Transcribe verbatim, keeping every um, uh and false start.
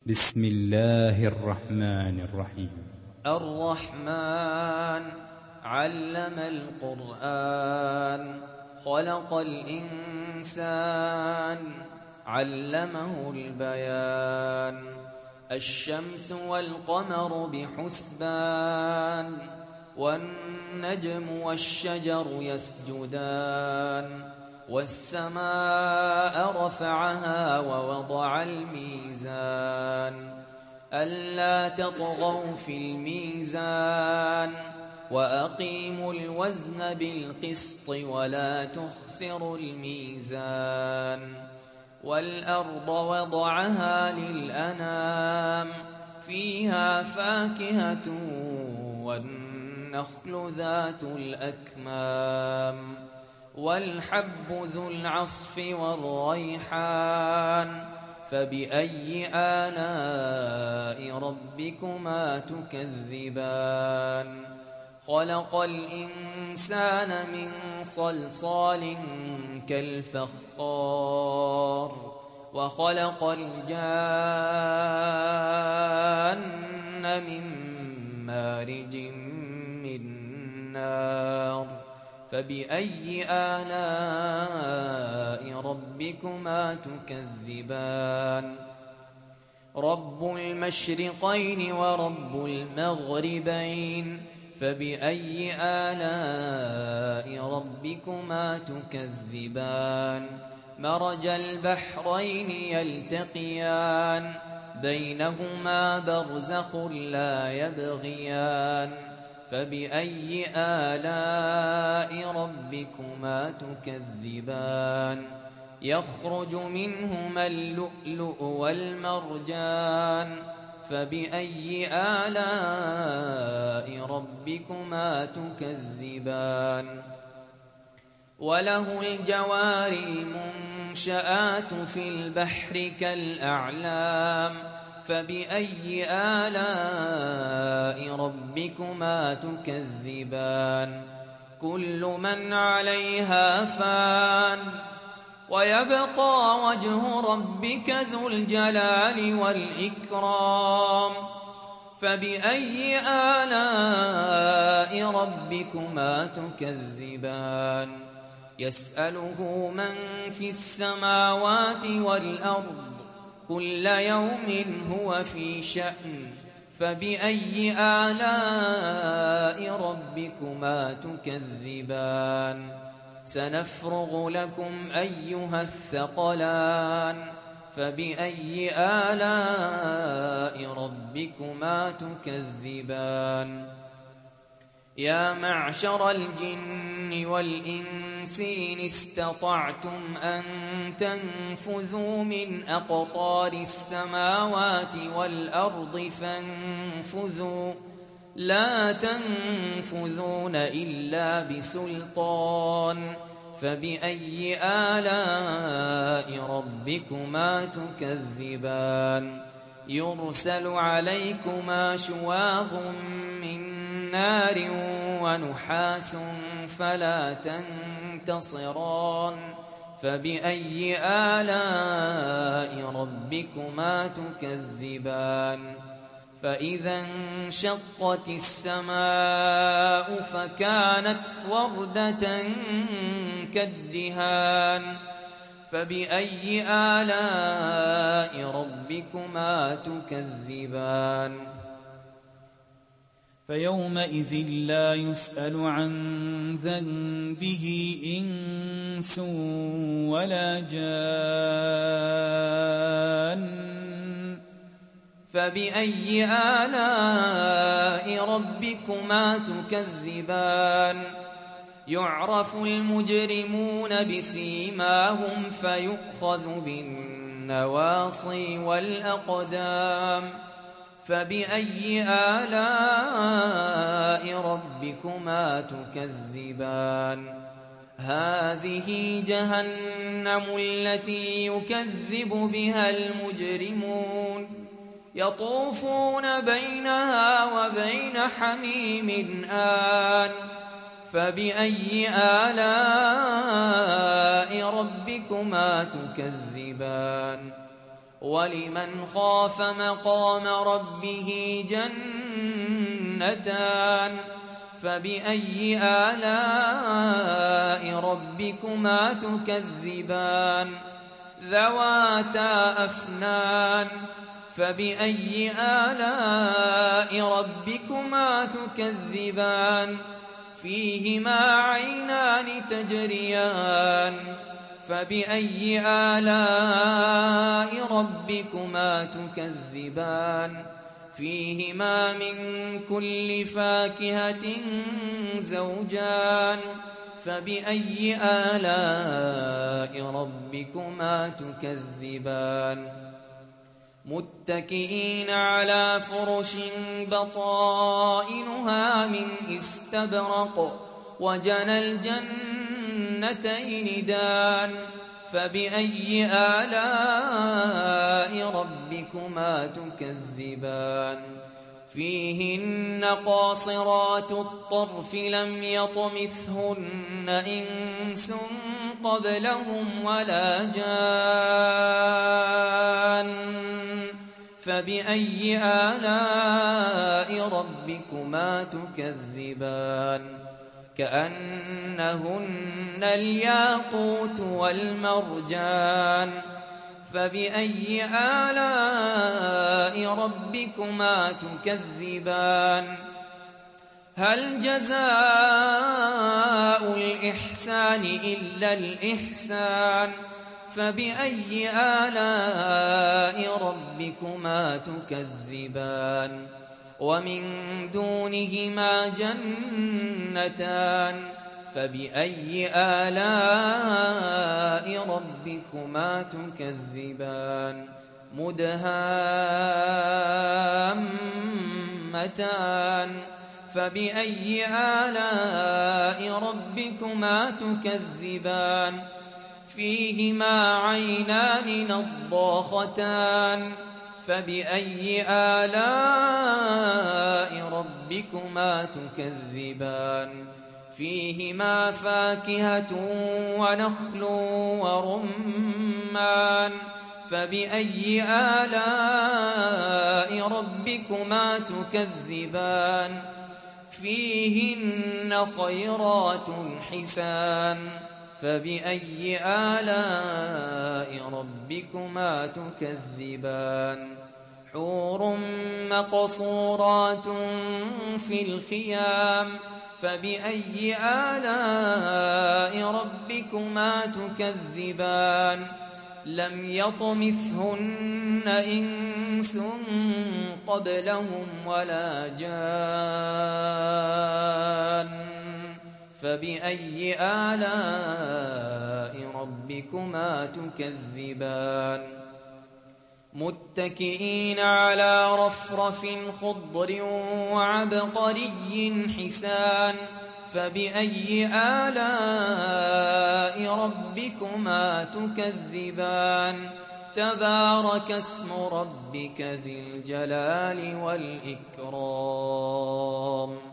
بسم الله الرحمن الرحيم. الرحمن علم القرآن خلق الإنسان علمه البيان الشمس والقمر بحسبان والنجم والشجر يسجدان والسماء رفعها ووضع الميزان ألا تطغوا في الميزان وأقيموا الوزن بالقسط ولا تخسروا الميزان والأرض وضعها للأنام فيها فاكهة والنخل ذات الأكمام والحب ذو العصف والريحان فبأي آلاء ربكما تكذبان خلق الإنسان من صلصال كالفخار وخلق الجان من مارج من نار فبأي آلاء ربكما تكذبان رب المشرقين ورب المغربين فبأي آلاء ربكما تكذبان مرج البحرين يلتقيان بينهما برزخ لا يبغيان فبأي آلاء ربكما تكذبان يخرج منهما اللؤلؤ والمرجان فبأي آلاء ربكما تكذبان وله الجوار المنشآت في البحر كالأعلام فبأي آلاء ربكما تكذبان كل من عليها فان ويبقى وجه ربك ذو الجلال والإكرام فبأي آلاء ربكما تكذبان يسأله من في السماوات والأرض كل يوم هو في شأن فبأي آلاء ربكما تكذبان سنفرغ لكم أيها الثقلان فبأي آلاء ربكما تكذبان يا معشر الجن والإنس إن استطعتم أن تنفذوا من أقطار السماوات والأرض فانفذوا لا تنفذون إلا بسلطان فبأي آلاء ربكما تكذبان يرسل عليكما شواظ من نار ونحاس فلا تنتصران فبأي آلاء ربكما تكذبان فإذا انشقت السماء فكانت وردة كالدهان فبأي آلاء ربكما تكذبان فيومئذ لا يسأل عن ذنبه إنس ولا جان فبأي آلاء ربكما تكذبان يعرف المجرمون بسيماهم فيؤخذ بالنواصي والأقدام فبأي آلاء ربكما تكذبان هذه جهنم التي يكذب بها المجرمون يطوفون بينها وبين حميم آن فبأي آلاء ربكما تكذبان ولمن خاف مقام ربه جنتان فبأي آلاء ربكما تكذبان ذواتا أفنان فبأي آلاء ربكما تكذبان فيهما عينان تجريان فبأي آلاء ربكما تكذبان فيهما من كل فاكهة زوجان فبأي آلاء ربكما تكذبان متكئين على فرش بطائنها من استبرق وجنى الجنتين دان فبأي آلاء ربكما تكذبان فيهن قاصرات الطرف لم يطمثهن إنس قبلهم ولا جان فبأي آلاء ربكما تكذبان كأنهن الياقوت والمرجان فبأي آلاء ربكما تكذبان هل جزاء الإحسان إلا الإحسان فبأي آلاء ربكما تكذبان ومن دونهما جنتان فبأي آلاء ربكما تكذبان مدهامتان فبأي آلاء ربكما تكذبان فيهما عينان نضاختان فبأي آلاء ربكما تكذبان فيهما فاكهة ونخل ورمان فبأي آلاء ربكما تكذبان فيهن خيرات حسان فبأي آلاء ربكما تكذبان حور مقصورات في الخيام فبأي آلاء ربكما تكذبان لم يطمثهن إنس قبلهم ولا جان فبأي آلاء ربكما تكذبان متكئين على رفرف خضر وعبقري حسان فبأي آلاء ربكما تكذبان تبارك اسم ربك ذي الجلال والإكرام